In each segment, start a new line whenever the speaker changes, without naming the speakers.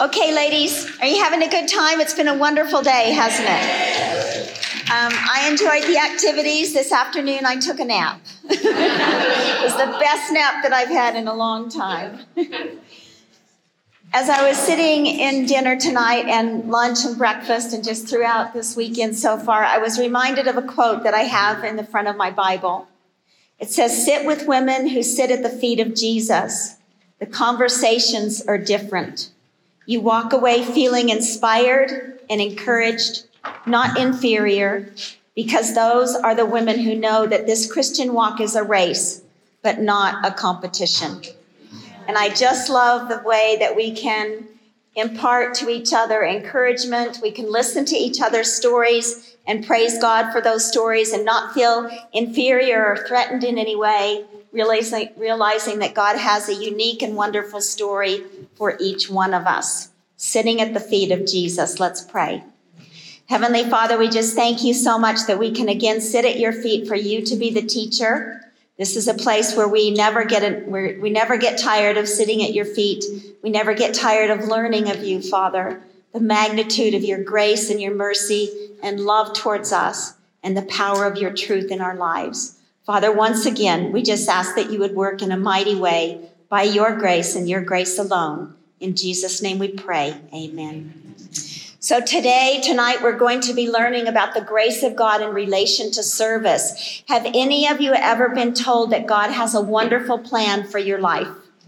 Okay, ladies, are you having a good time? It's been a wonderful day, hasn't it? I enjoyed the activities. This afternoon, I took a nap. It was the best nap that I've had in a long time. As I was sitting in dinner tonight and lunch and breakfast and just throughout this weekend so far, I was reminded of a quote that I have in the front of my Bible. It says, "Sit with women who sit at the feet of Jesus. The conversations are different. You walk away feeling inspired and encouraged, not inferior, because those are the women who know that this Christian walk is a race, but not a competition." And I just love the way that we can impart to each other encouragement. We can listen to each other's stories and praise God for those stories and not feel inferior or threatened in any way, realizing that God has a unique and wonderful story for each one of us. Sitting at the feet of Jesus, let's pray. Heavenly Father, we just thank you so much that we can again sit at your feet for you to be the teacher. This is a place where we never get tired of sitting at your feet. We never get tired of learning of you, Father, the magnitude of your grace and your mercy and love towards us and the power of your truth in our lives. Father, once again, we just ask that you would work in a mighty way by your grace and your grace alone. In Jesus' name we pray. Amen. So tonight, we're going to be learning about the grace of God in relation to service. Have any of you ever been told that God has a wonderful plan for your life?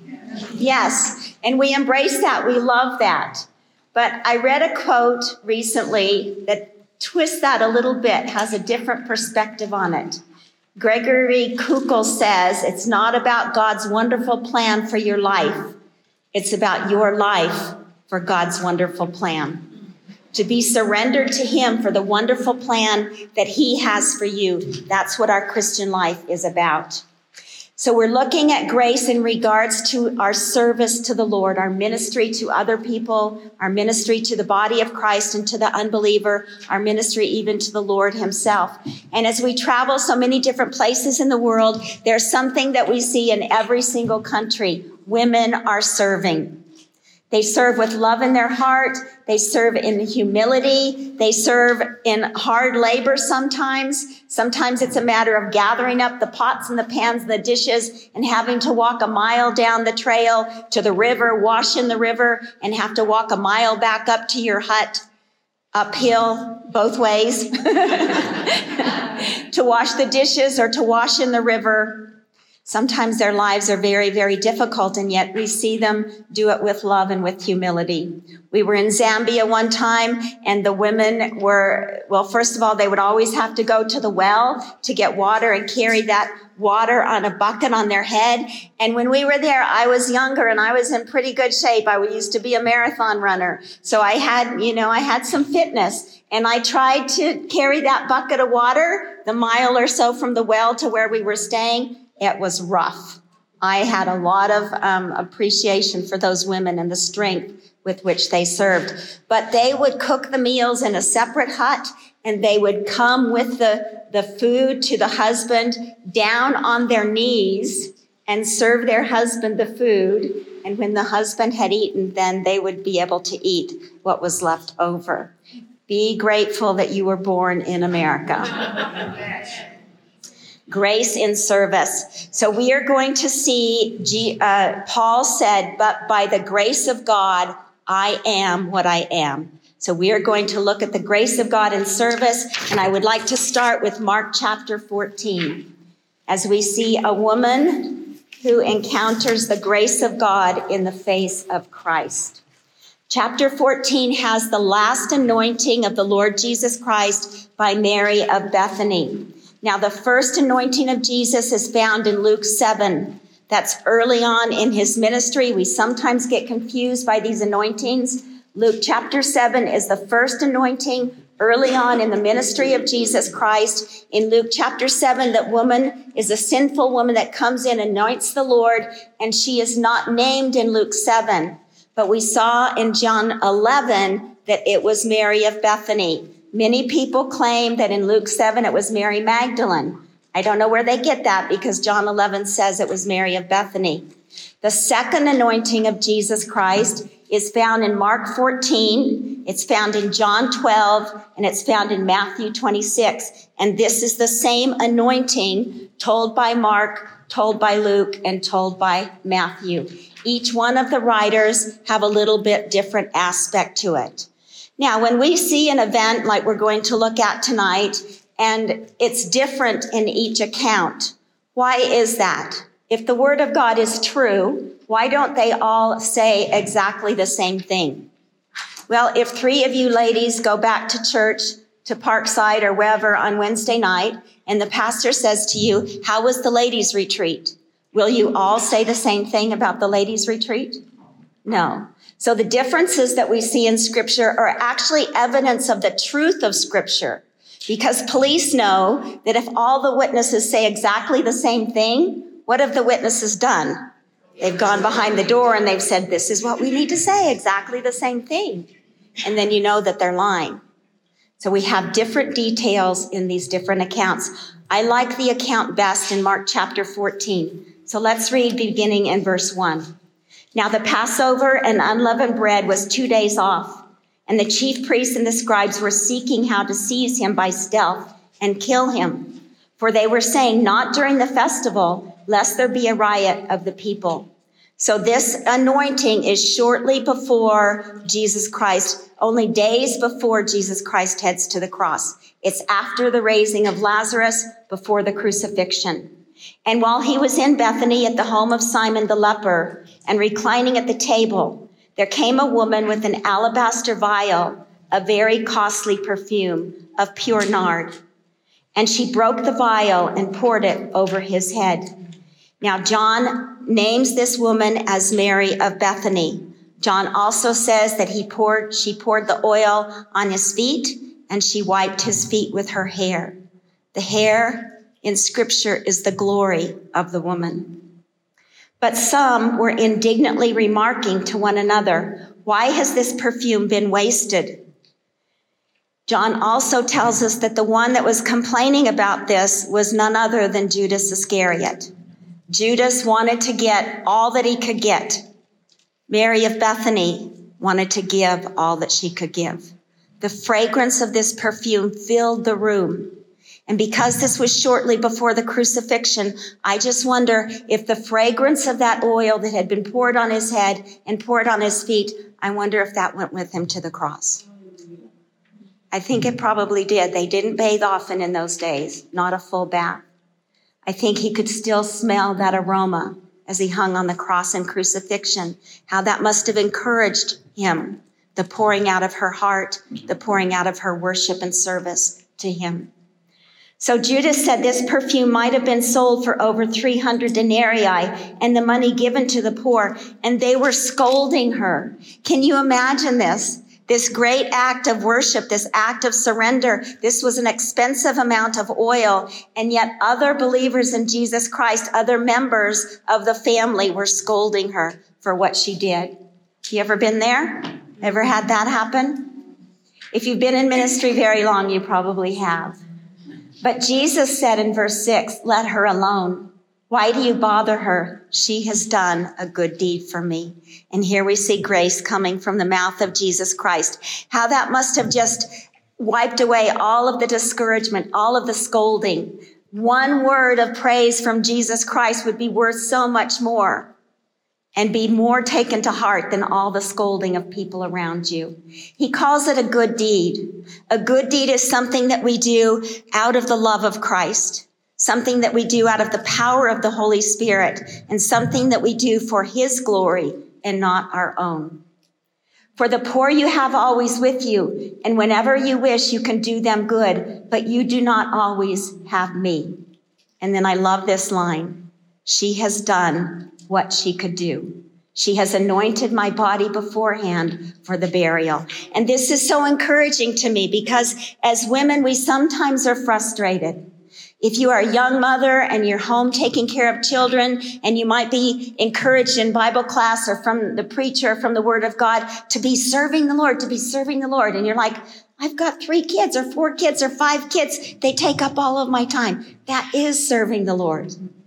Yes, and we embrace that. We love that. But I read a quote recently that twists that a little bit, has a different perspective on it. Gregory Kukl says, it's not about God's wonderful plan for your life. It's about your life for God's wonderful plan. To be surrendered to him for the wonderful plan that he has for you. That's what our Christian life is about. So we're looking at grace in regards to our service to the Lord, our ministry to other people, our ministry to the body of Christ and to the unbeliever, our ministry even to the Lord himself. And as we travel so many different places in the world, there's something that we see in every single country. Women are serving. They serve with love in their heart. They serve in humility. They serve in hard labor sometimes. Sometimes it's a matter of gathering up the pots and the pans and the dishes and having to walk a mile down the trail to the river, wash in the river, and have to walk a mile back up to your hut, uphill both ways, to wash the dishes or to wash in the river. Sometimes their lives are very, very difficult, and yet we see them do it with love and with humility. We were in Zambia one time, and the women were, well, first of all, they would always have to go to the well to get water and carry that water on a bucket on their head. And when we were there, I was younger and I was in pretty good shape. I used to be a marathon runner. So I had some fitness, and I tried to carry that bucket of water the mile or so from the well to where we were staying. It was rough. I had a lot of appreciation for those women and the strength with which they served. But they would cook the meals in a separate hut, and they would come with the food to the husband down on their knees and serve their husband the food. And when the husband had eaten, then they would be able to eat what was left over. Be grateful that you were born in America. Grace in service. So we are going to see, Paul said, but by the grace of God, I am what I am. So we are going to look at the grace of God in service. And I would like to start with Mark chapter 14, as we see a woman who encounters the grace of God in the face of Christ. Chapter 14 has the last anointing of the Lord Jesus Christ by Mary of Bethany. Now, the first anointing of Jesus is found in Luke 7. That's early on in his ministry. We sometimes get confused by these anointings. Luke chapter 7 is the first anointing early on in the ministry of Jesus Christ. In Luke chapter 7, that woman is a sinful woman that comes in, anoints the Lord, and she is not named in Luke 7. But we saw in John 11 that it was Mary of Bethany. Many people claim that in Luke 7, it was Mary Magdalene. I don't know where they get that, because John 11 says it was Mary of Bethany. The second anointing of Jesus Christ is found in Mark 14, it's found in John 12, and it's found in Matthew 26. And this is the same anointing told by Mark, told by Luke, and told by Matthew. Each one of the writers have a little bit different aspect to it. Now, when we see an event like we're going to look at tonight, and it's different in each account, why is that? If the Word of God is true, why don't they all say exactly the same thing? Well, if 3 of you ladies go back to church, to Parkside or wherever on Wednesday night, and the pastor says to you, how was the ladies' retreat? Will you all say the same thing about the ladies' retreat? No. So the differences that we see in Scripture are actually evidence of the truth of Scripture, because police know that if all the witnesses say exactly the same thing, what have the witnesses done? They've gone behind the door and they've said, this is what we need to say, exactly the same thing. And then you know that they're lying. So we have different details in these different accounts. I like the account best in Mark chapter 14. So let's read beginning in verse 1. Now the Passover and unleavened bread was 2 days off, and the chief priests and the scribes were seeking how to seize him by stealth and kill him. For they were saying, not during the festival, lest there be a riot of the people. So this anointing is shortly before Jesus Christ, only days before Jesus Christ heads to the cross. It's after the raising of Lazarus, before the crucifixion. And while he was in Bethany at the home of Simon the leper and reclining at the table, there came a woman with an alabaster vial, a very costly perfume of pure nard. And she broke the vial and poured it over his head. Now, John names this woman as Mary of Bethany. John also says that she poured the oil on his feet, and she wiped his feet with her hair. The hair in Scripture is the glory of the woman. But some were indignantly remarking to one another, why has this perfume been wasted? John also tells us that the one that was complaining about this was none other than Judas Iscariot. Judas wanted to get all that he could get. Mary of Bethany wanted to give all that she could give. The fragrance of this perfume filled the room. And because this was shortly before the crucifixion, I just wonder if the fragrance of that oil that had been poured on his head and poured on his feet, I wonder if that went with him to the cross. I think it probably did. They didn't bathe often in those days, not a full bath. I think he could still smell that aroma as he hung on the cross in crucifixion, how that must have encouraged him, the pouring out of her heart, the pouring out of her worship and service to him. So Judas said this perfume might have been sold for over 300 denarii and the money given to the poor, and they were scolding her. Can you imagine this? This great act of worship, this act of surrender, this was an expensive amount of oil, and yet other believers in Jesus Christ, other members of the family were scolding her for what she did. You ever been there? Ever had that happen? If you've been in ministry very long, you probably have. But Jesus said in verse 6, let her alone. Why do you bother her? She has done a good deed for me. And here we see grace coming from the mouth of Jesus Christ. How that must have just wiped away all of the discouragement, all of the scolding. One word of praise from Jesus Christ would be worth so much more and be more taken to heart than all the scolding of people around you. He calls it a good deed. A good deed is something that we do out of the love of Christ, something that we do out of the power of the Holy Spirit, and something that we do for his glory and not our own. For the poor you have always with you, and whenever you wish, you can do them good, but you do not always have me. And then I love this line. She has done what she could do. She has anointed my body beforehand for the burial. And this is so encouraging to me because as women, we sometimes are frustrated. If you are a young mother and you're home taking care of children and you might be encouraged in Bible class or from the preacher, from the Word of God, to be serving the Lord, And you're like, I've got 3 kids or 4 kids or 5 kids. They take up all of my time. That is serving the Lord.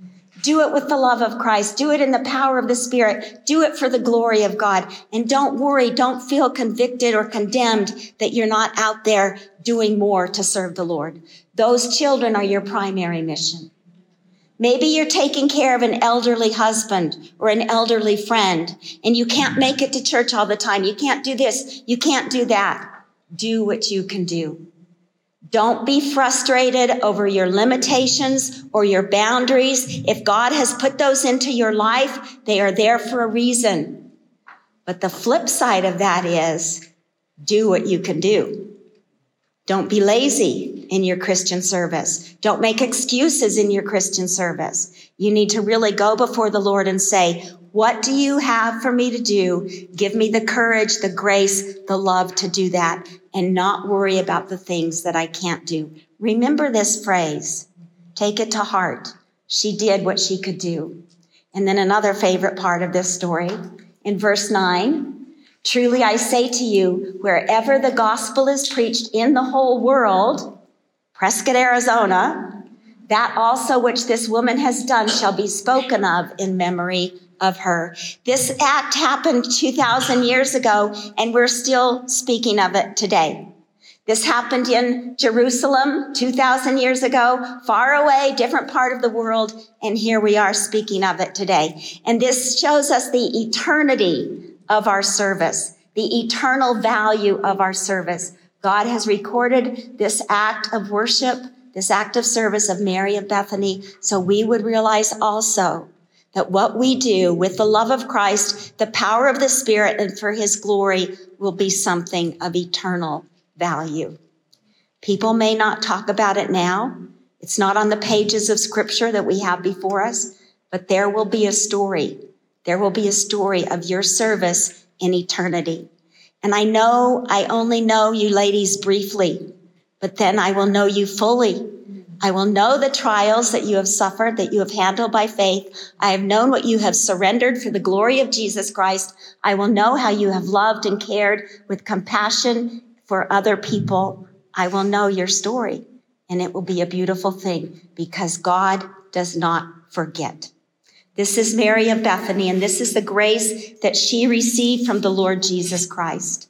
Do it with the love of Christ. Do it in the power of the Spirit. Do it for the glory of God. And don't worry. Don't feel convicted or condemned that you're not out there doing more to serve the Lord. Those children are your primary mission. Maybe you're taking care of an elderly husband or an elderly friend, and you can't make it to church all the time. You can't do this. You can't do that. Do what you can do. Don't be frustrated over your limitations or your boundaries. If God has put those into your life, they are there for a reason. But the flip side of that is do what you can do. Don't be lazy in your Christian service. Don't make excuses in your Christian service. You need to really go before the Lord and say, what do you have for me to do? Give me the courage, the grace, the love to do that and not worry about the things that I can't do. Remember this phrase. Take it to heart. She did what she could do. And then another favorite part of this story in verse 9. Truly I say to you, wherever the gospel is preached in the whole world, Prescott, Arizona, that also which this woman has done shall be spoken of in memory of her. This act happened 2,000 years ago, and we're still speaking of it today. This happened in Jerusalem 2,000 years ago, far away, different part of the world, and here we are speaking of it today. And this shows us the eternity of our service, the eternal value of our service. God has recorded this act of worship, this act of service of Mary of Bethany, so we would realize also that what we do with the love of Christ, the power of the Spirit, and for his glory will be something of eternal value. People may not talk about it now. It's not on the pages of Scripture that we have before us, but there will be a story. There will be a story of your service in eternity. And I know I only know you ladies briefly, but then I will know you fully. I will know the trials that you have suffered, that you have handled by faith. I have known what you have surrendered for the glory of Jesus Christ. I will know how you have loved and cared with compassion for other people. I will know your story, and it will be a beautiful thing because God does not forget. This is Mary of Bethany, and this is the grace that she received from the Lord Jesus Christ.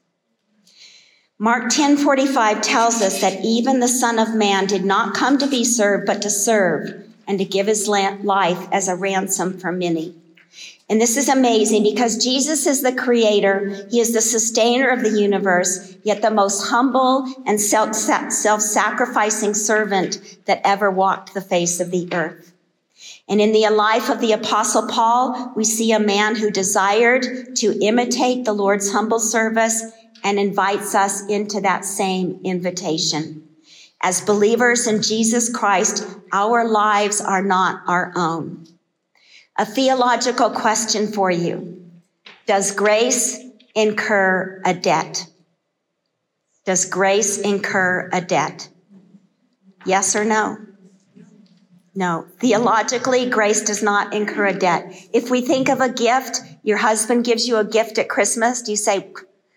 Mark 10:45 tells us that even the Son of Man did not come to be served, but to serve and to give his life as a ransom for many. And this is amazing because Jesus is the creator. He is the sustainer of the universe, yet the most humble and self-sacrificing servant that ever walked the face of the earth. And in the life of the Apostle Paul, we see a man who desired to imitate the Lord's humble service and invites us into that same invitation. As believers in Jesus Christ, our lives are not our own. A theological question for you. Does grace incur a debt? Does grace incur a debt? Yes or no? No. Theologically, grace does not incur a debt. If we think of a gift, your husband gives you a gift at Christmas, do you say,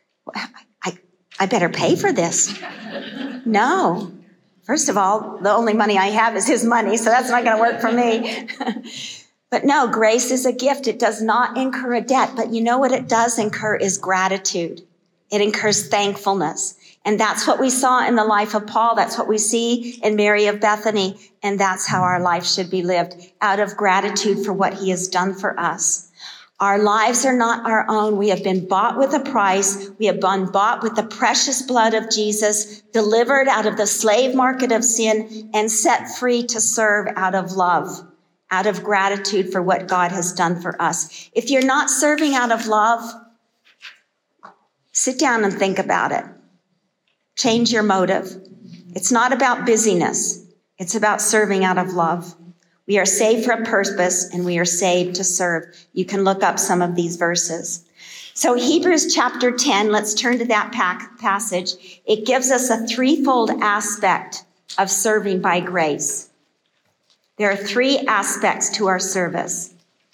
I better pay for this? No. First of all, the only money I have is his money, so that's not going to work for me. But no, grace is a gift. It does not incur a debt. But you know what it does incur is gratitude. It incurs thankfulness. And that's what we saw in the life of Paul. That's what we see in Mary of Bethany. And that's how our life should be lived, out of gratitude for what he has done for us. Our lives are not our own. We have been bought with a price. We have been bought with the precious blood of Jesus, delivered out of the slave market of sin, and set free to serve out of love, out of gratitude for what God has done for us. If you're not serving out of love, sit down and think about it. Change your motive. It's not about busyness. It's about serving out of love. We are saved for a purpose, and we are saved to serve. You can look up some of these verses. So Hebrews chapter 10, let's turn to that passage. It gives us a threefold aspect of serving by grace. There are three aspects to our service.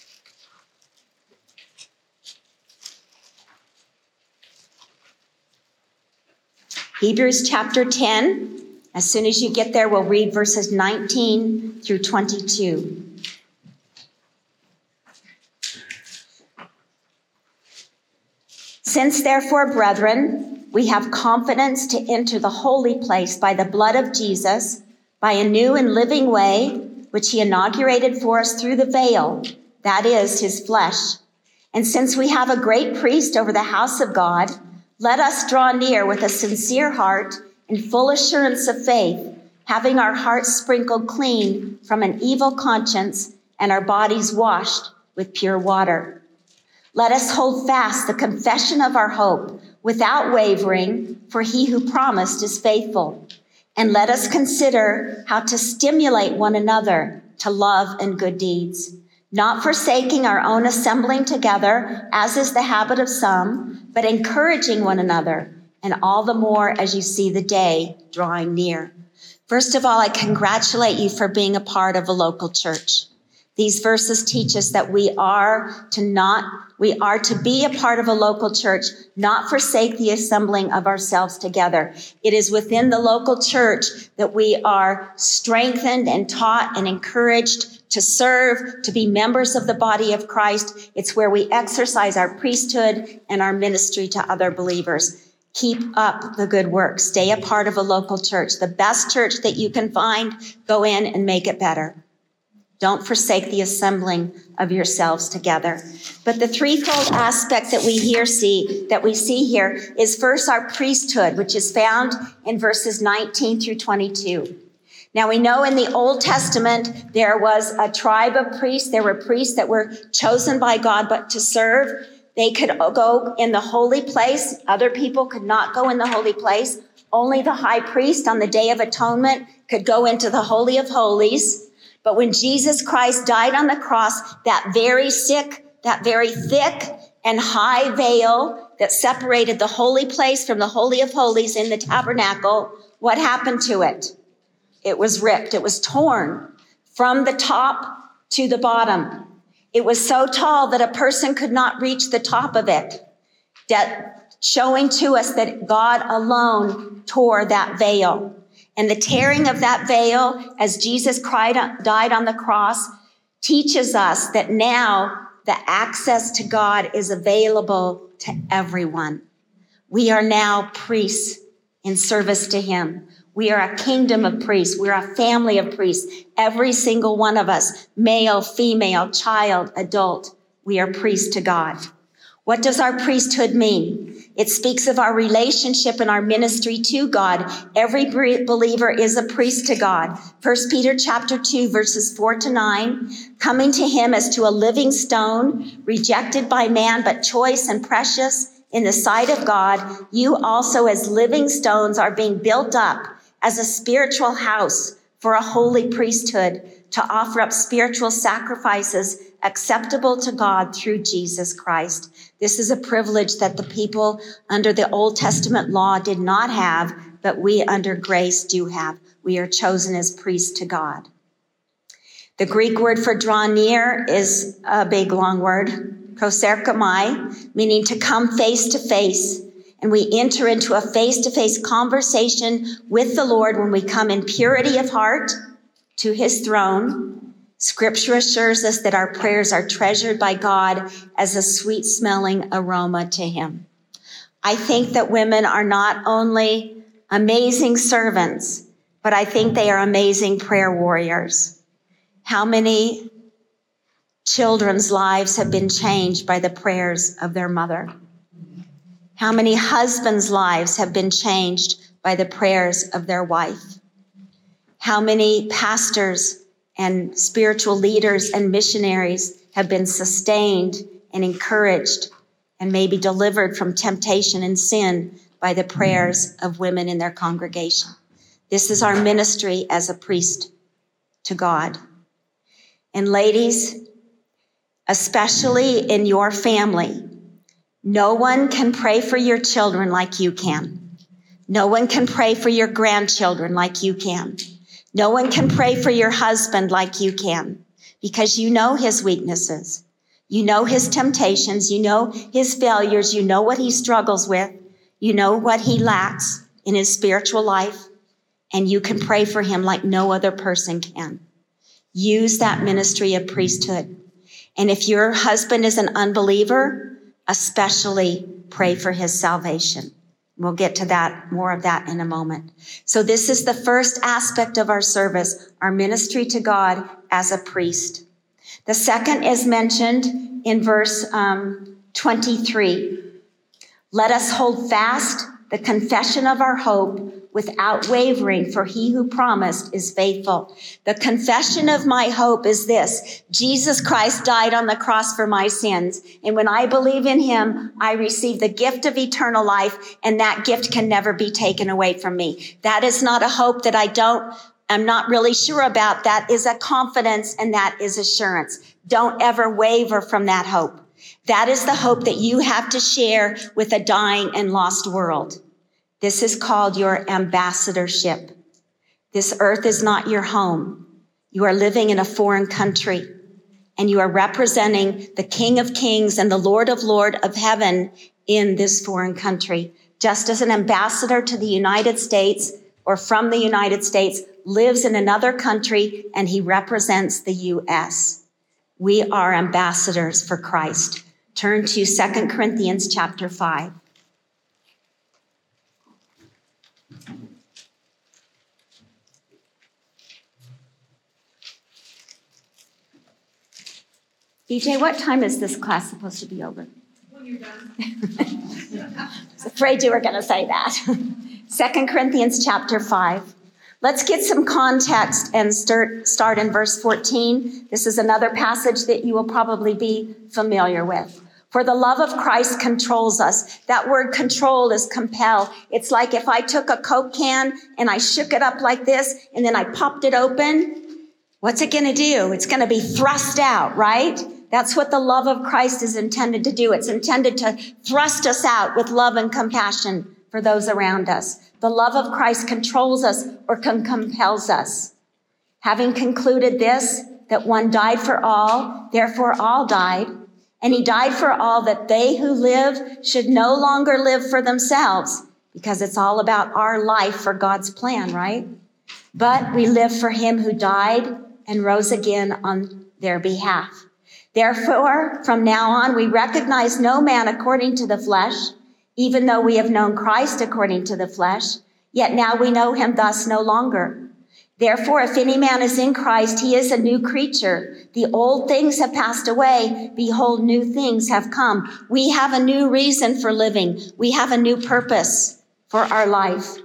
Hebrews chapter 10. As soon as you get there, we'll read verses 19 through 22. Since therefore, brethren, we have confidence to enter the holy place by the blood of Jesus, by a new and living way, which he inaugurated for us through the veil, that is, his flesh. And since we have a great priest over the house of God, let us draw near with a sincere heart and full assurance of faith, having our hearts sprinkled clean from an evil conscience and our bodies washed with pure water. Let us hold fast the confession of our hope without wavering, for he who promised is faithful. And let us consider how to stimulate one another to love and good deeds, not forsaking our own assembling together, as is the habit of some, but encouraging one another, and all the more as you see the day drawing near. First of all, I congratulate you for being a part of a local church. These verses teach us that we are to be a part of a local church, not forsake the assembling of ourselves together. It is within the local church that we are strengthened and taught and encouraged to serve, to be members of the body of Christ. It's where we exercise our priesthood and our ministry to other believers. Keep up the good work. Stay a part of a local church. The best church that you can find, go in and make it better. Don't forsake the assembling of yourselves together. But the threefold aspect that we see here is first our priesthood, which is found in verses 19 through 22. Now we know in the Old Testament, there was a tribe of priests. There were priests that were chosen by God, but to serve, they could go in the holy place. Other people could not go in the holy place. Only the high priest on the Day of Atonement could go into the Holy of Holies. But when Jesus Christ died on the cross, that very thick and high veil that separated the holy place from the Holy of Holies in the tabernacle, what happened to it? It was ripped. It was torn from the top to the bottom. It was so tall that a person could not reach the top of it, that showing to us that God alone tore that veil. And the tearing of that veil, as Jesus died on the cross, teaches us that now the access to God is available to everyone. We are now priests in service to him. We are a kingdom of priests. We're a family of priests. Every single one of us, male, female, child, adult, we are priests to God. What does our priesthood mean? It speaks of our relationship and our ministry to God. Every believer is a priest to God. 1 Peter chapter 2, verses 4-9, coming to him as to a living stone, rejected by man, but choice and precious in the sight of God. You also as living stones are being built up as a spiritual house for a holy priesthood, to offer up spiritual sacrifices acceptable to God through Jesus Christ. This is a privilege that the people under the Old Testament law did not have, but we under grace do have. We are chosen as priests to God. The Greek word for draw near is a big long word, proserchomai, meaning to come face to face. And we enter into a face-to-face conversation with the Lord when we come in purity of heart to his throne. Scripture assures us that our prayers are treasured by God as a sweet-smelling aroma to him. I think that women are not only amazing servants, but I think they are amazing prayer warriors. How many children's lives have been changed by the prayers of their mother? How many husbands' lives have been changed by the prayers of their wife? How many pastors and spiritual leaders and missionaries have been sustained and encouraged and maybe delivered from temptation and sin by the prayers of women in their congregation? This is our ministry as a priest to God. And ladies, especially in your family, no one can pray for your children like you can. No one can pray for your grandchildren like you can. No one can pray for your husband like you can, because you know his weaknesses. You know his temptations. You know his failures. You know what he struggles with. You know what he lacks in his spiritual life. And you can pray for him like no other person can. Use that ministry of priesthood. And if your husband is an unbeliever, especially pray for his salvation. We'll get to that, more of that in a moment. So this is the first aspect of our service, our ministry to God as a priest. The second is mentioned in verse 23. Let us hold fast the confession of our hope without wavering, for he who promised is faithful. The confession of my hope is this: Jesus Christ died on the cross for my sins. And when I believe in him, I receive the gift of eternal life, and that gift can never be taken away from me. That is not a hope that I'm not really sure about. That is a confidence, and that is assurance. Don't ever waver from that hope. That is the hope that you have to share with a dying and lost world. This is called your ambassadorship. This earth is not your home. You are living in a foreign country, and you are representing the King of Kings and the Lord of Lords of heaven in this foreign country. Just as an ambassador to the United States or from the United States lives in another country and he represents the U.S. We are ambassadors for Christ. Turn to 2 Corinthians chapter 5. BJ, what time is this class supposed to be over? When you're done. I was afraid you were going to say that. 2 Corinthians chapter 5. Let's get some context and start in verse 14. This is another passage that you will probably be familiar with. For the love of Christ controls us. That word control is compel. It's like if I took a Coke can and I shook it up like this and then I popped it open. What's it going to do? It's going to be thrust out, right? That's what the love of Christ is intended to do. It's intended to thrust us out with love and compassion for those around us. The love of Christ controls us or compels us. Having concluded this, that one died for all, therefore all died. And he died for all, that they who live should no longer live for themselves, because it's all about our life for God's plan, right? But we live for him who died and rose again on their behalf. Therefore, from now on, we recognize no man according to the flesh, even though we have known Christ according to the flesh, yet now we know him thus no longer. Therefore, if any man is in Christ, he is a new creature. The old things have passed away. Behold, new things have come. We have a new reason for living. We have a new purpose for our life.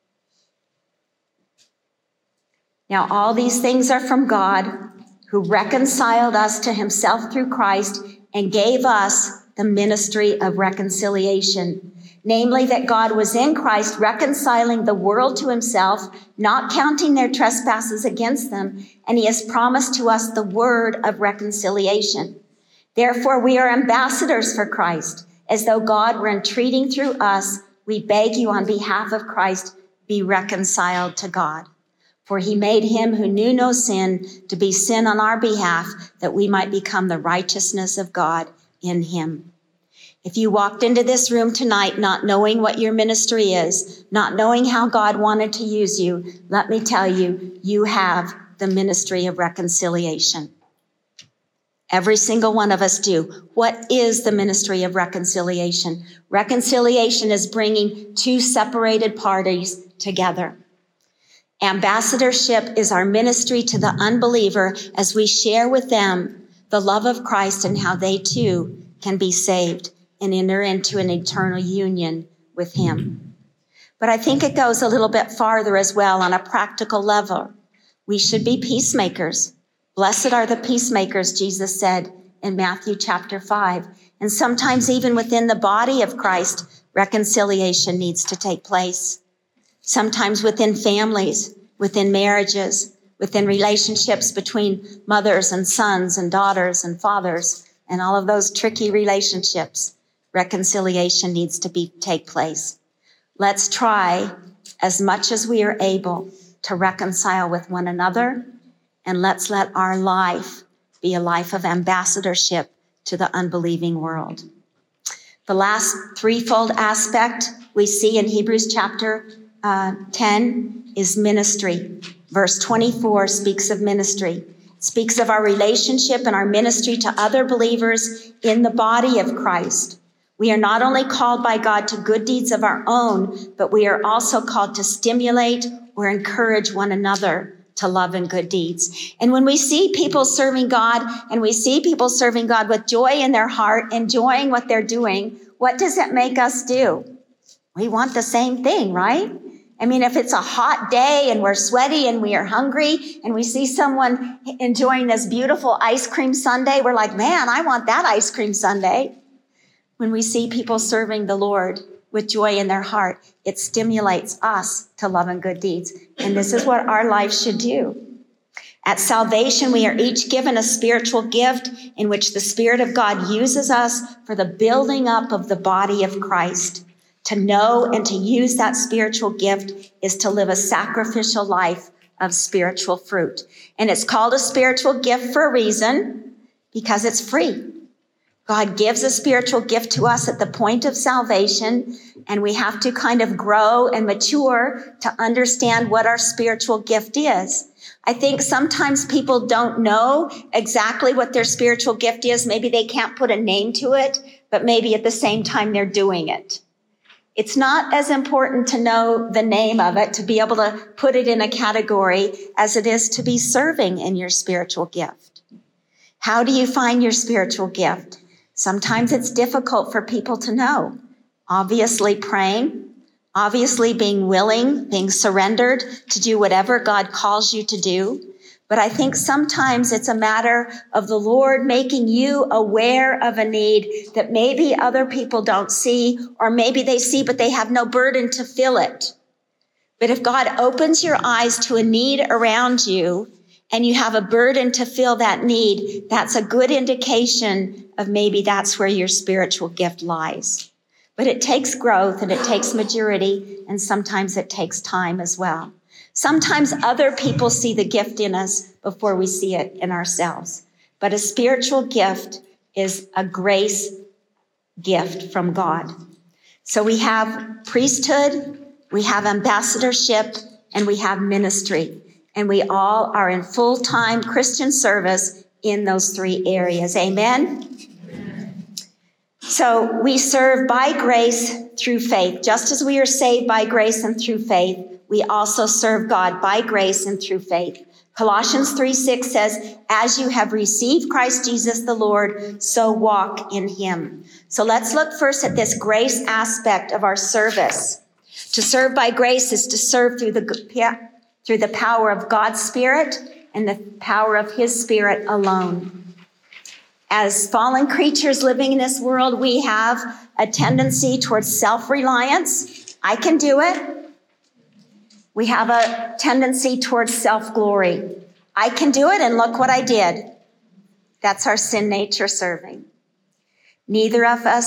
Now, all these things are from God, who reconciled us to himself through Christ and gave us the ministry of reconciliation. Namely, that God was in Christ reconciling the world to himself, not counting their trespasses against them, and he has promised to us the word of reconciliation. Therefore, we are ambassadors for Christ. As though God were entreating through us, we beg you on behalf of Christ, be reconciled to God. For he made him who knew no sin to be sin on our behalf, that we might become the righteousness of God in him. If you walked into this room tonight not knowing what your ministry is, not knowing how God wanted to use you, let me tell you, you have the ministry of reconciliation. Every single one of us do. What is the ministry of reconciliation? Reconciliation is bringing two separated parties together. Ambassadorship is our ministry to the unbeliever as we share with them the love of Christ and how they too can be saved and enter into an eternal union with him. But I think it goes a little bit farther as well on a practical level. We should be peacemakers. Blessed are the peacemakers, Jesus said in Matthew chapter 5. And sometimes even within the body of Christ, reconciliation needs to take place. Sometimes within families, within marriages, within relationships between mothers and sons and daughters and fathers and all of those tricky relationships, reconciliation needs to take place. Let's try as much as we are able to reconcile with one another, and let's let our life be a life of ambassadorship to the unbelieving world. The last threefold aspect we see in Hebrews chapter 10 is ministry. Verse 24 speaks of ministry. It speaks of our relationship and our ministry to other believers in the body of Christ. We are not only called by God to good deeds of our own, but we are also called to stimulate or encourage one another to love and good deeds. And when we see people serving God, and we see people serving God with joy in their heart, enjoying what they're doing, what does it make us do? We want the same thing, right? I mean, if it's a hot day and we're sweaty and we are hungry and we see someone enjoying this beautiful ice cream sundae, we're like, man, I want that ice cream sundae. When we see people serving the Lord with joy in their heart, it stimulates us to love and good deeds. And this is what our life should do. At salvation, we are each given a spiritual gift in which the Spirit of God uses us for the building up of the body of Christ. To know and to use that spiritual gift is to live a sacrificial life of spiritual fruit. And it's called a spiritual gift for a reason, because it's free. God gives a spiritual gift to us at the point of salvation, and we have to kind of grow and mature to understand what our spiritual gift is. I think sometimes people don't know exactly what their spiritual gift is. Maybe they can't put a name to it, but maybe at the same time they're doing it. It's not as important to know the name of it, to be able to put it in a category, as it is to be serving in your spiritual gift. How do you find your spiritual gift? Sometimes it's difficult for people to know. Obviously praying, obviously being willing, being surrendered to do whatever God calls you to do. But I think sometimes it's a matter of the Lord making you aware of a need that maybe other people don't see, or maybe they see, but they have no burden to fill it. But if God opens your eyes to a need around you and you have a burden to fill that need, that's a good indication of maybe that's where your spiritual gift lies. But it takes growth and it takes maturity, and sometimes it takes time as well. Sometimes other people see the gift in us before we see it in ourselves. But a spiritual gift is a grace gift from God. So we have priesthood, we have ambassadorship, and we have ministry. And we all are in full-time Christian service in those three areas. Amen? So we serve by grace through faith. Just as we are saved by grace and through faith, we also serve God by grace and through faith. Colossians 3:6 says, as you have received Christ Jesus the Lord, so walk in him. So let's look first at this grace aspect of our service. To serve by grace is to serve through the power of God's Spirit and the power of his Spirit alone. As fallen creatures living in this world, we have a tendency towards self-reliance. I can do it. We have a tendency towards self-glory. I can do it, and look what I did. That's our sin nature serving. Neither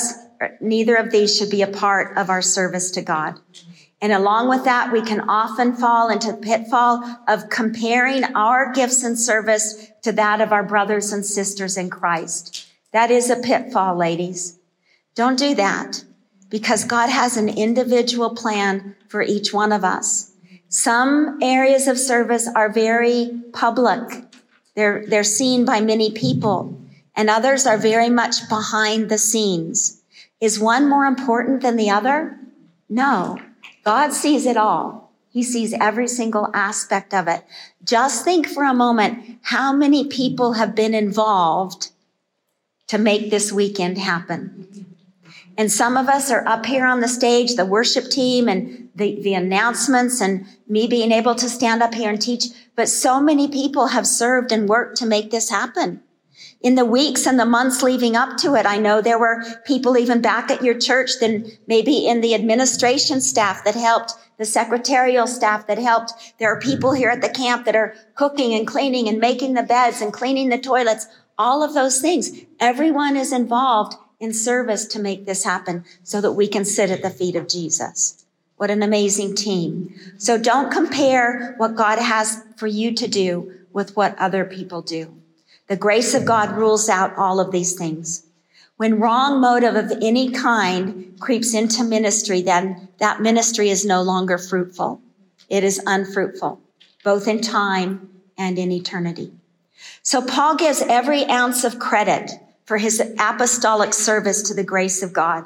of these should be a part of our service to God. And along with that, we can often fall into the pitfall of comparing our gifts and service to that of our brothers and sisters in Christ. That is a pitfall, ladies. Don't do that, because God has an individual plan for each one of us. Some areas of service are very public. They're seen by many people, and others are very much behind the scenes. Is one more important than the other? No. God sees it all. He sees every single aspect of it. Just think for a moment how many people have been involved to make this weekend happen. And some of us are up here on the stage, the worship team and the announcements, and me being able to stand up here and teach. But so many people have served and worked to make this happen. In the weeks and the months leading up to it, I know there were people even back at your church, then maybe in the administration staff that helped, the secretarial staff that helped. There are people here at the camp that are cooking and cleaning and making the beds and cleaning the toilets, all of those things. Everyone is involved in service to make this happen so that we can sit at the feet of Jesus. What an amazing team. So don't compare what God has for you to do with what other people do. The grace of God rules out all of these things. When wrong motive of any kind creeps into ministry, then that ministry is no longer fruitful. It is unfruitful, both in time and in eternity. So Paul gives every ounce of credit for his apostolic service to the grace of God.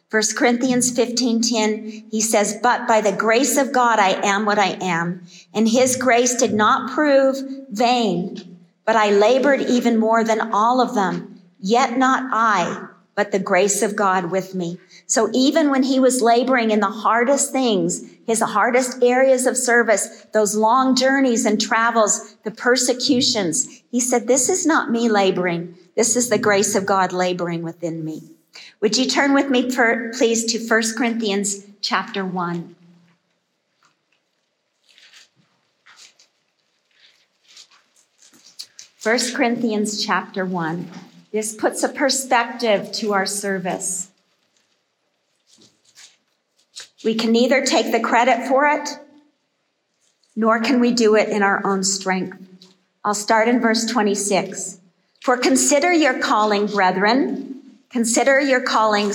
1 Corinthians 15:10, he says, but by the grace of God, I am what I am. And his grace did not prove vain, but I labored even more than all of them. Yet not I, but the grace of God with me. So even when he was laboring in the hardest things, his hardest areas of service, those long journeys and travels, the persecutions, he said, this is not me laboring. This is the grace of God laboring within me. Would you turn with me, please, to 1 Corinthians chapter 1. First Corinthians chapter 1. This puts a perspective to our service. We can neither take the credit for it, nor can we do it in our own strength. I'll start in verse 26. For consider your calling, brethren. Consider your calling,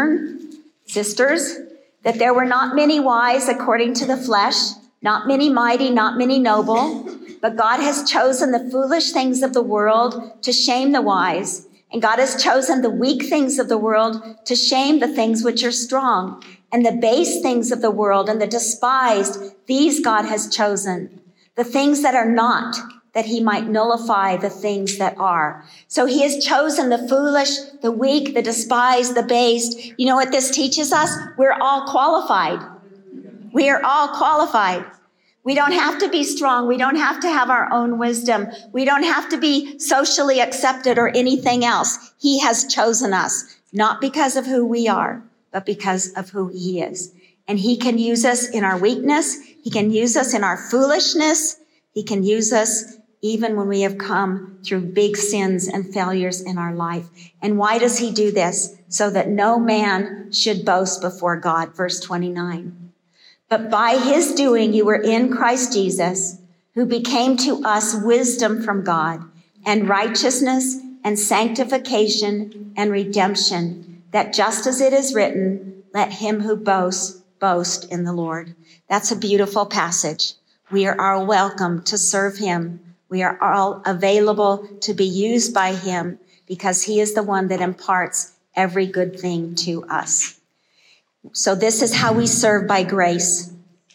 sisters, that there were not many wise according to the flesh, not many mighty, not many noble, but God has chosen the foolish things of the world to shame the wise, and God has chosen the weak things of the world to shame the things which are strong, and the base things of the world and the despised, these God has chosen, the things that are not, that he might nullify the things that are. So he has chosen the foolish, the weak, the despised, the based. You know what this teaches us? We're all qualified. We are all qualified. We don't have to be strong. We don't have to have our own wisdom. We don't have to be socially accepted or anything else. He has chosen us, not because of who we are, but because of who he is. And he can use us in our weakness. He can use us in our foolishness. He can use us even when we have come through big sins and failures in our life. And why does he do this? So that no man should boast before God. Verse 29. But by his doing, you were in Christ Jesus, who became to us wisdom from God and righteousness and sanctification and redemption, that just as it is written, let him who boasts, boast in the Lord. That's a beautiful passage. We are all welcome to serve him. We are all available to be used by him because he is the one that imparts every good thing to us. So this is how we serve by grace,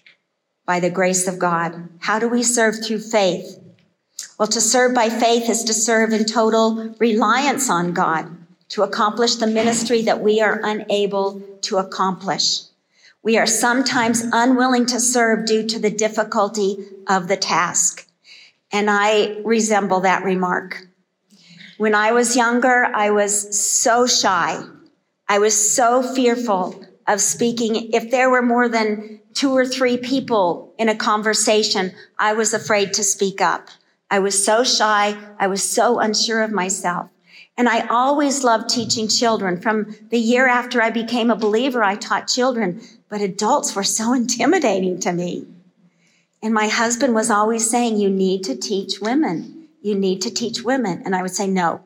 by the grace of God. How do we serve? Through faith. Well, to serve by faith is to serve in total reliance on God to accomplish the ministry that we are unable to accomplish. We are sometimes unwilling to serve due to the difficulty of the task. And I resemble that remark. When I was younger, I was so shy. I was so fearful of speaking. If there were more than 2 or 3 people in a conversation, I was afraid to speak up. I was so shy. I was so unsure of myself. And I always loved teaching children. From the year after I became a believer, I taught children, but adults were so intimidating to me. And my husband was always saying, you need to teach women. You need to teach women. And I would say, no,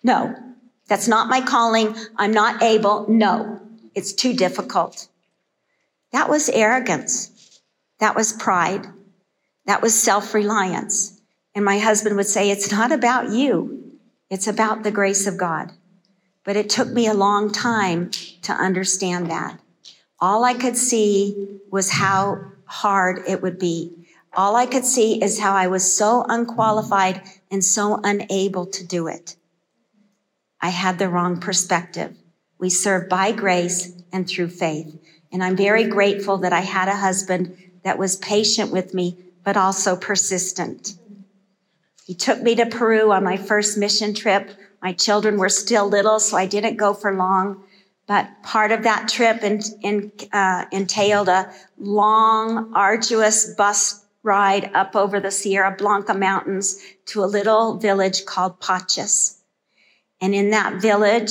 that's not my calling. I'm not able. No, it's too difficult. That was arrogance. That was pride. That was self-reliance. And my husband would say, it's not about you. It's about the grace of God. But it took me a long time to understand that. All I could see was how hard it would be. All I could see is how I was so unqualified and so unable to do it. I had the wrong perspective. We serve by grace and through faith. And I'm very grateful that I had a husband that was patient with me, but also persistent. He took me to Peru on my first mission trip. My children were still little, so I didn't go for long. But part of that trip entailed a long, arduous bus ride up over the Sierra Blanca Mountains to a little village called Pachas. And in that village,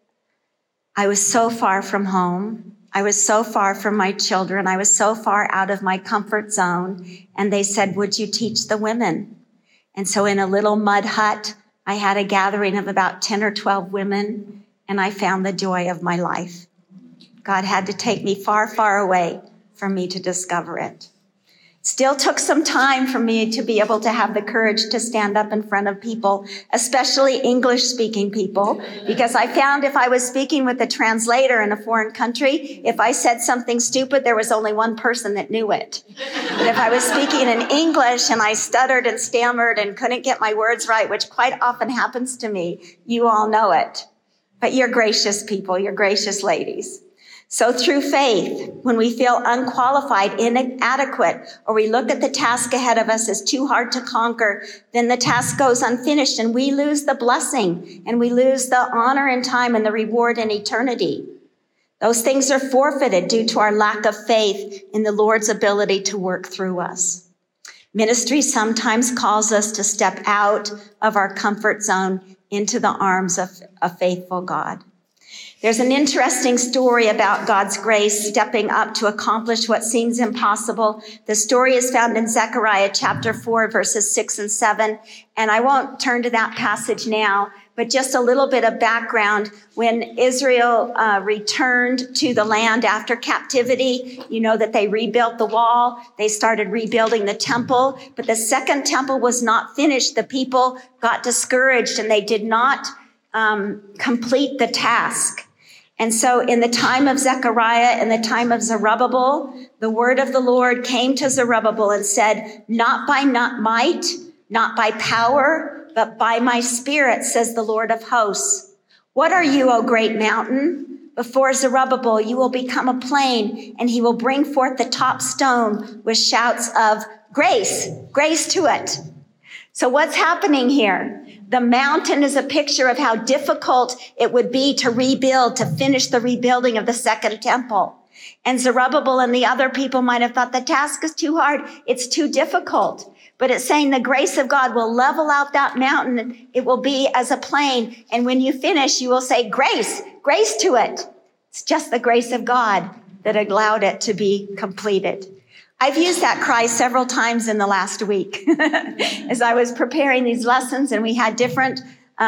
I was so far from home. I was so far from my children. I was so far out of my comfort zone. And they said, would you teach the women? And so in a little mud hut, I had a gathering of about 10 or 12 women, and I found the joy of my life. God had to take me far, far away for me to discover it. Still took some time for me to be able to have the courage to stand up in front of people, especially English-speaking people, because I found if I was speaking with a translator in a foreign country, if I said something stupid, there was only one person that knew it. But if I was speaking in English and I stuttered and stammered and couldn't get my words right, which quite often happens to me, you all know it. But you're gracious people, you're gracious ladies. So through faith, when we feel unqualified, inadequate, or we look at the task ahead of us as too hard to conquer, then the task goes unfinished and we lose the blessing and we lose the honor in time and the reward in eternity. Those things are forfeited due to our lack of faith in the Lord's ability to work through us. Ministry sometimes calls us to step out of our comfort zone into the arms of a faithful God. There's an interesting story about God's grace stepping up to accomplish what seems impossible. The story is found in Zechariah chapter 4, verses 6 and 7. And I won't turn to that passage now, but just a little bit of background. When Israel returned to the land after captivity, you know that they rebuilt the wall. They started rebuilding the temple, but the second temple was not finished. The people got discouraged and they did not complete the task. And so in the time of Zechariah and the time of Zerubbabel, the word of the Lord came to Zerubbabel and said, not by might, not by power, but by my spirit, says the Lord of hosts. What are you, O great mountain? Before Zerubbabel, you will become a plain, and he will bring forth the top stone with shouts of grace, grace to it. So what's happening here? The mountain is a picture of how difficult it would be to rebuild, to finish the rebuilding of the second temple. And Zerubbabel and the other people might have thought the task is too hard. It's too difficult. But it's saying the grace of God will level out that mountain. It will be as a plain. And when you finish, you will say, grace, grace to it. It's just the grace of God that allowed it to be completed. I've used that cry several times in the last week as I was preparing these lessons, and we had different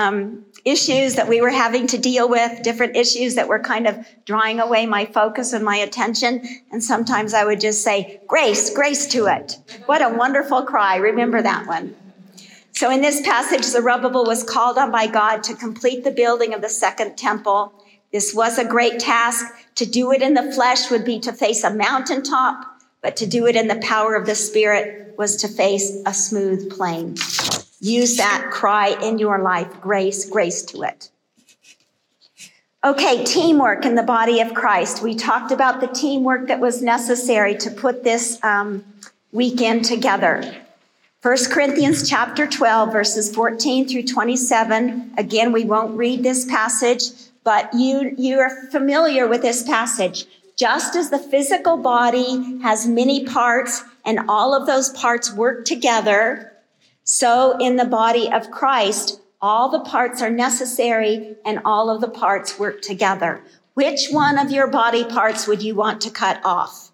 issues that we were having to deal with, different issues that were kind of drawing away my focus and my attention. And sometimes I would just say, grace, grace to it. What a wonderful cry. Remember that one. So in this passage, Zerubbabel was called on by God to complete the building of the second temple. This was a great task. To do it in the flesh would be to face a mountaintop, but to do it in the power of the Spirit was to face a smooth plain. Use that cry in your life, grace, grace to it. Okay, teamwork in the body of Christ. We talked about the teamwork that was necessary to put this weekend together. 1 Corinthians chapter 12, verses 14 through 27. Again, we won't read this passage, but you are familiar with this passage. Just as the physical body has many parts and all of those parts work together, so in the body of Christ, all the parts are necessary and all of the parts work together. Which one of your body parts would you want to cut off?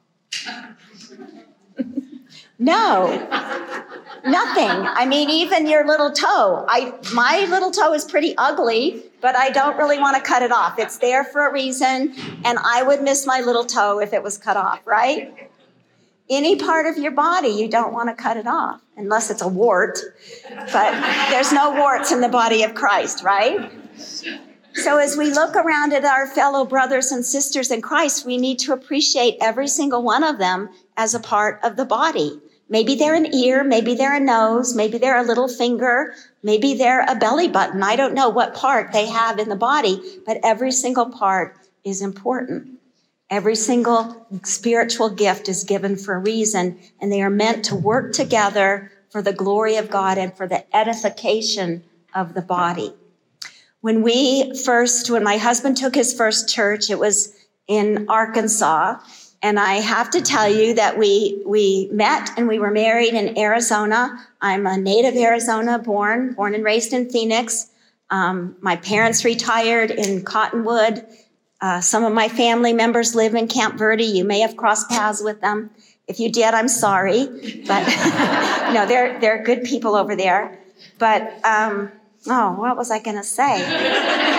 No, nothing. I mean, even your little toe. My little toe is pretty ugly, but I don't really want to cut it off. It's there for a reason, and I would miss my little toe if it was cut off, right? Any part of your body, you don't want to cut it off, unless it's a wart. But there's no warts in the body of Christ, right? So as we look around at our fellow brothers and sisters in Christ, we need to appreciate every single one of them as a part of the body. Maybe they're an ear, maybe they're a nose, maybe they're a little finger, maybe they're a belly button. I don't know what part they have in the body, but every single part is important. Every single spiritual gift is given for a reason, and they are meant to work together for the glory of God and for the edification of the body. When my husband took his first church, it was in Arkansas. And I have to tell you that we met and we were married in Arizona. I'm a native Arizona born and raised in Phoenix. My parents retired in Cottonwood. Some of my family members live in Camp Verde. You may have crossed paths with them. If you did, I'm sorry. But no, they're good people over there. But, what was I going to say?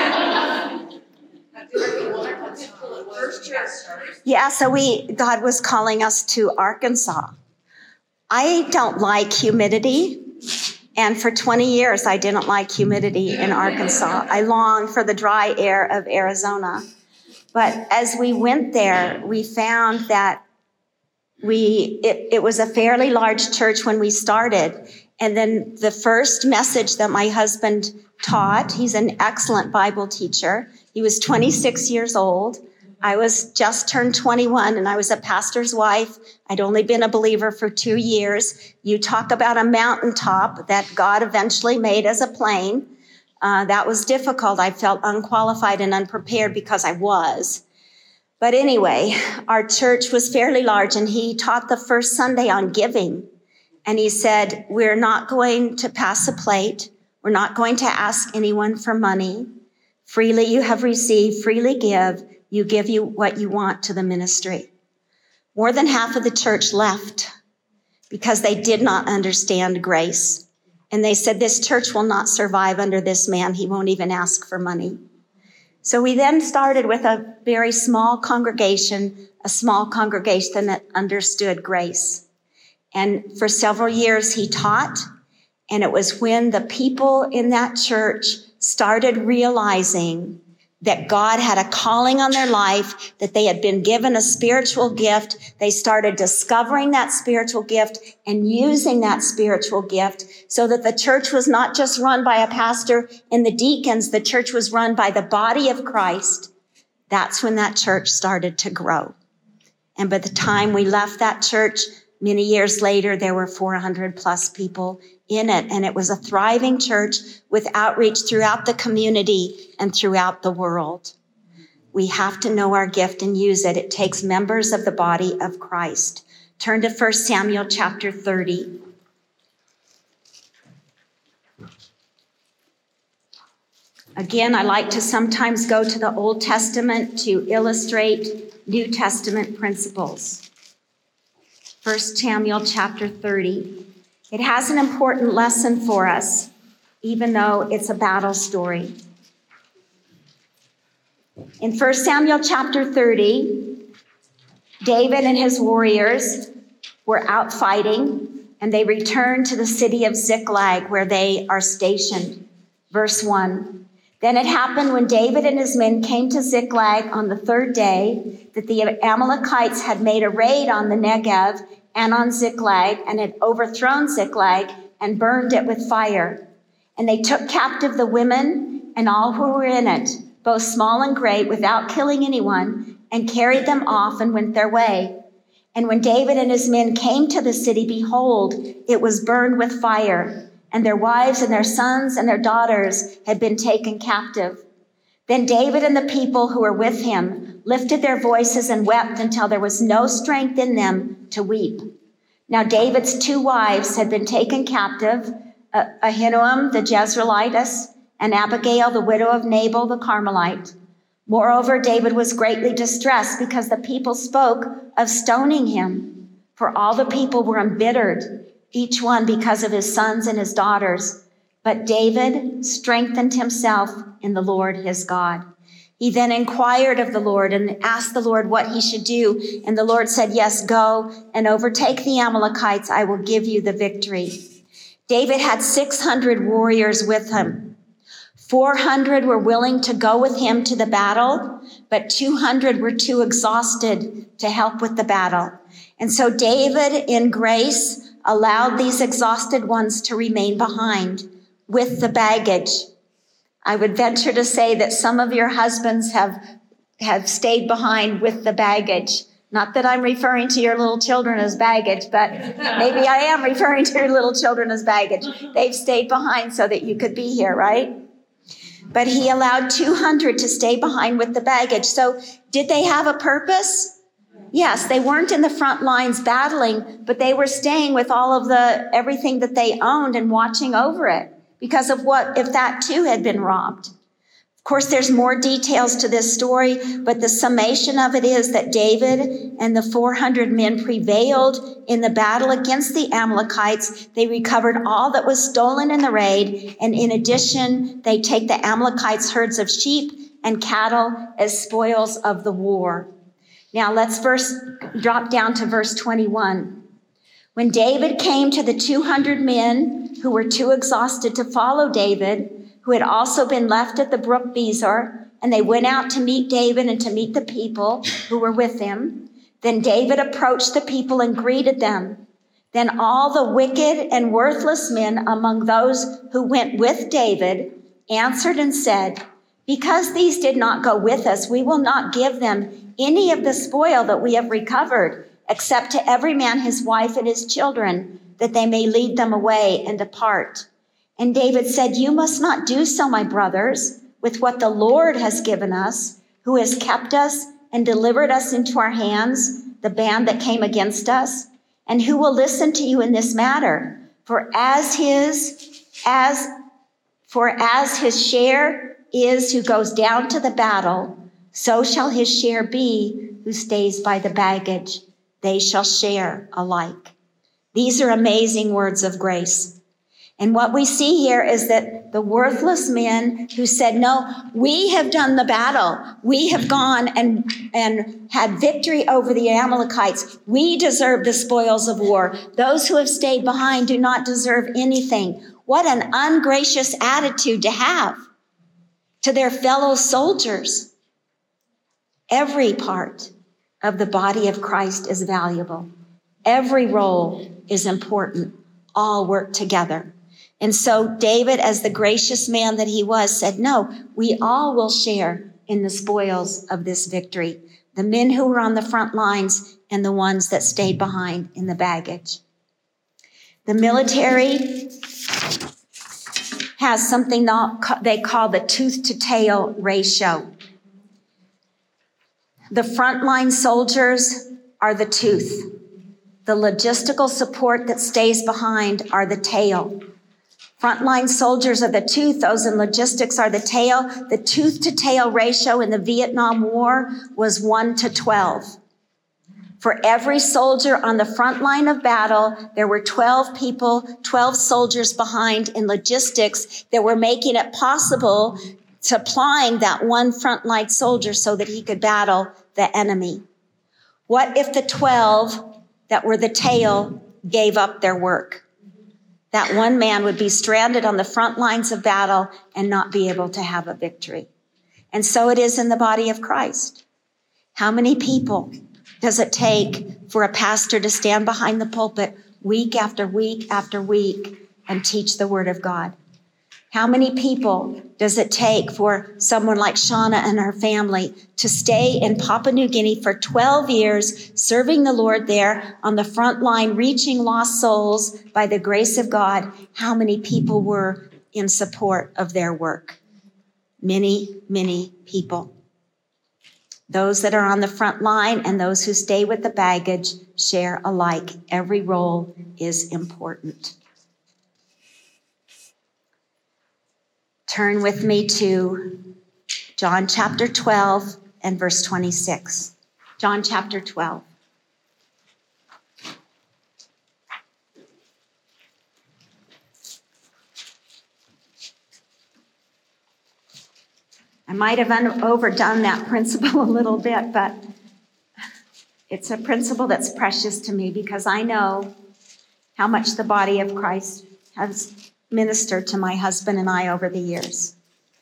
Yeah, so God was calling us to Arkansas. I don't like humidity. And for 20 years, I didn't like humidity in Arkansas. I longed for the dry air of Arizona. But as we went there, we found that it was a fairly large church when we started. And then the first message that my husband taught, he's an excellent Bible teacher. He was 26 years old. I was just turned 21 and I was a pastor's wife. I'd only been a believer for 2 years. You talk about a mountaintop that God eventually made as a plain. That was difficult. I felt unqualified and unprepared because I was. But anyway, our church was fairly large and he taught the first Sunday on giving. And he said, we're not going to pass a plate. We're not going to ask anyone for money. Freely you have received, freely give. You give you what you want to the ministry. More than half of the church left because they did not understand grace. And they said, this church will not survive under this man. He won't even ask for money. So we then started with a very small congregation that understood grace. And for several years he taught. And it was when the people in that church started realizing that God had a calling on their life, that they had been given a spiritual gift. They started discovering that spiritual gift and using that spiritual gift so that the church was not just run by a pastor and the deacons, the church was run by the body of Christ. That's when that church started to grow. And by the time we left that church, many years later, there were 400 plus people in it. And it was a thriving church with outreach throughout the community and throughout the world. We have to know our gift and use it. It takes members of the body of Christ. Turn to 1 Samuel chapter 30. Again, I like to sometimes go to the Old Testament to illustrate New Testament principles. 1 Samuel chapter 30. It has an important lesson for us, even though it's a battle story. In 1 Samuel chapter 30, David and his warriors were out fighting, and they returned to the city of Ziklag, where they are stationed. Verse 1. Then it happened when David and his men came to Ziklag on the third day that the Amalekites had made a raid on the Negev and on Ziklag, and had overthrown Ziklag and burned it with fire. And they took captive the women and all who were in it, both small and great, without killing anyone, and carried them off and went their way. And when David and his men came to the city, behold, it was burned with fire, and their wives and their sons and their daughters had been taken captive. Then David and the people who were with him lifted their voices and wept until there was no strength in them to weep. Now David's 2 wives had been taken captive, Ahinoam the Jezreelitess and Abigail the widow of Nabal the Carmelite. Moreover, David was greatly distressed because the people spoke of stoning him, for all the people were embittered, each one because of his sons and his daughters. But David strengthened himself in the Lord his God. He then inquired of the Lord and asked the Lord what he should do. And the Lord said, yes, go and overtake the Amalekites. I will give you the victory. David had 600 warriors with him. 400 were willing to go with him to the battle, but 200 were too exhausted to help with the battle. And so David, in grace, allowed these exhausted ones to remain behind with the baggage. I would venture to say that some of your husbands have stayed behind with the baggage. Not that I'm referring to your little children as baggage, but maybe I am referring to your little children as baggage. They've stayed behind so that you could be here, right? But he allowed 200 to stay behind with the baggage. So did they have a purpose? Yes, they weren't in the front lines battling, but they were staying with all of everything that they owned and watching over it. Because of what if that too had been robbed? Of course, there's more details to this story, but the summation of it is that David and the 400 men prevailed in the battle against the Amalekites. They recovered all that was stolen in the raid, and in addition, they take the Amalekites' herds of sheep and cattle as spoils of the war. Now let's drop down to verse 21. When David came to the 200 men who were too exhausted to follow David, who had also been left at the brook Bezor, and they went out to meet David and to meet the people who were with him, then David approached the people and greeted them. Then all the wicked and worthless men among those who went with David answered and said, because these did not go with us, we will not give them any of the spoil that we have recovered, except to every man his wife and his children, that they may lead them away and depart. And David said, you must not do so, my brothers, with what the Lord has given us, who has kept us and delivered us into our hands, the band that came against us, and who will listen to you in this matter. For as his share is who goes down to the battle, so shall his share be who stays by the baggage. They shall share alike. These are amazing words of grace. And what we see here is that the worthless men who said, no, we have done the battle. We have gone and had victory over the Amalekites. We deserve the spoils of war. Those who have stayed behind do not deserve anything. What an ungracious attitude to have to their fellow soldiers. Every part of the body of Christ is valuable. Every role is important. All work together. And so David, as the gracious man that he was, said, no, we all will share in the spoils of this victory. The men who were on the front lines and the ones that stayed behind in the baggage. The military has something they call the tooth-to-tail ratio. The frontline soldiers are the tooth. The logistical support that stays behind are the tail. Frontline soldiers are the tooth. Those in logistics are the tail. The tooth-to-tail ratio in the Vietnam War was 1-12. For every soldier on the front line of battle, there were 12 people, 12 soldiers behind in logistics that were making it possible, supplying that one frontline soldier so that he could battle the enemy. What if the 12 that were the tail gave up their work? That one man would be stranded on the front lines of battle and not be able to have a victory. And so it is in the body of Christ. How many people does it take for a pastor to stand behind the pulpit week after week after week and teach the word of God? How many people does it take for someone like Shauna and her family to stay in Papua New Guinea for 12 years, serving the Lord there on the front line, reaching lost souls by the grace of God? How many people were in support of their work? Many, many people. Those that are on the front line and those who stay with the baggage share alike. Every role is important. Turn with me to John chapter 12 and verse 26. John chapter 12. I might have overdone that principle a little bit, but it's a principle that's precious to me because I know how much the body of Christ has ministered to my husband and I over the years.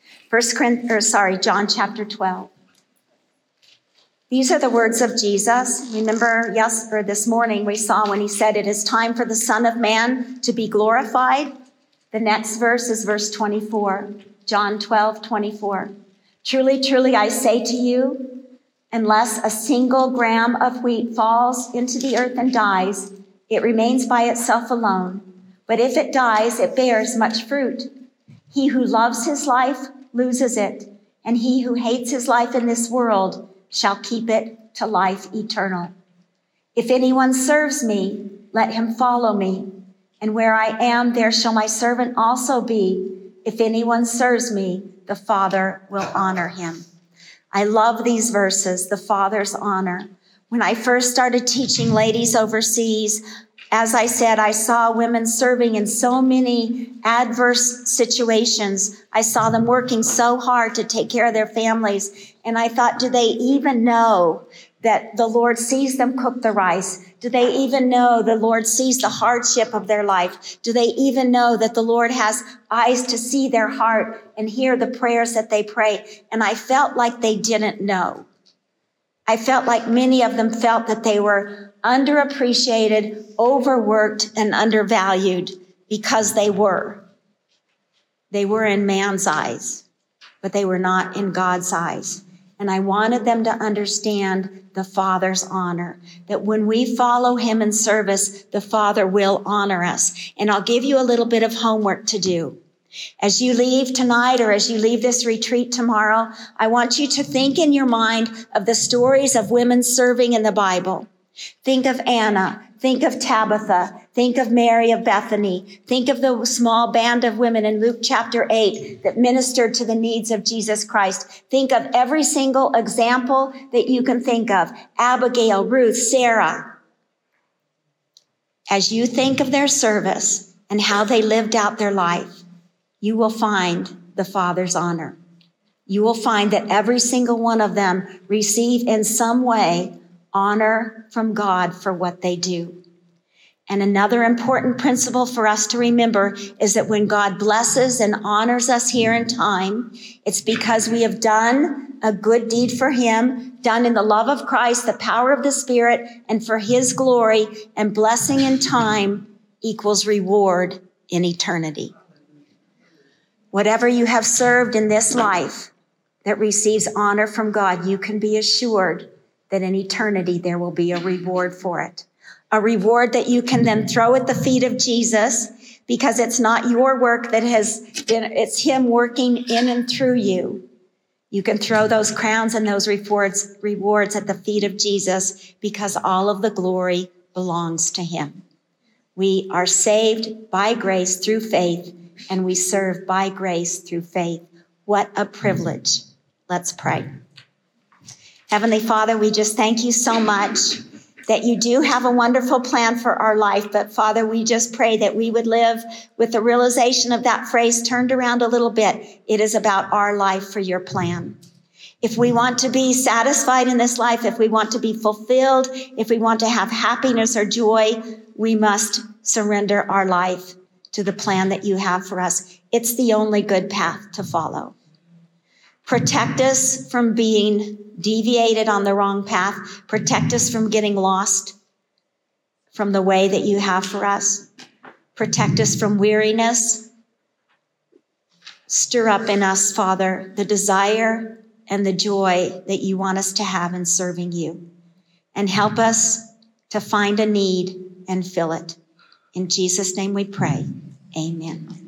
John chapter 12. These are the words of Jesus. Remember, this morning we saw when he said, it is time for the Son of Man to be glorified. The next verse is verse 24, John 12:24. Truly, truly, I say to you, unless a single gram of wheat falls into the earth and dies, it remains by itself alone. But if it dies, it bears much fruit. He who loves his life loses it, and he who hates his life in this world shall keep it to life eternal. If anyone serves me, let him follow me, and where I am, there shall my servant also be. If anyone serves me, the Father will honor him. I love these verses, the Father's honor. When I first started teaching ladies overseas, as I said, I saw women serving in so many adverse situations. I saw them working so hard to take care of their families. And I thought, do they even know that the Lord sees them cook the rice? Do they even know the Lord sees the hardship of their life? Do they even know that the Lord has eyes to see their heart and hear the prayers that they pray? And I felt like they didn't know. I felt like many of them felt that they were underappreciated, overworked, and undervalued because they were. They were in man's eyes, but they were not in God's eyes. And I wanted them to understand the Father's honor, that when we follow him in service, the Father will honor us. And I'll give you a little bit of homework to do. As you leave tonight or as you leave this retreat tomorrow, I want you to think in your mind of the stories of women serving in the Bible. Think of Anna. Think of Tabitha. Think of Mary of Bethany. Think of the small band of women in Luke chapter 8 that ministered to the needs of Jesus Christ. Think of every single example that you can think of. Abigail, Ruth, Sarah. As you think of their service and how they lived out their life, you will find the Father's honor. You will find that every single one of them receive in some way honor from God for what they do. And another important principle for us to remember is that when God blesses and honors us here in time, it's because we have done a good deed for him, done in the love of Christ, the power of the Spirit, and for his glory, and blessing in time equals reward in eternity. Whatever you have served in this life that receives honor from God, you can be assured that in eternity there will be a reward for it. A reward that you can then throw at the feet of Jesus, because it's not your work that has been, it's him working in and through you. You can throw those crowns and those rewards at the feet of Jesus, because all of the glory belongs to him. We are saved by grace through faith, and we serve by grace through faith. What a privilege. Let's pray. Heavenly Father, we just thank you so much that you do have a wonderful plan for our life. But Father, we just pray that we would live with the realization of that phrase turned around a little bit. It is about our life for your plan. If we want to be satisfied in this life, if we want to be fulfilled, if we want to have happiness or joy, we must surrender our life to the plan that you have for us. It's the only good path to follow. Protect us from being deviated on the wrong path. Protect us from getting lost from the way that you have for us. Protect us from weariness. Stir up in us, Father, the desire and the joy that you want us to have in serving you. And help us to find a need and fill it. In Jesus' name we pray. Amen.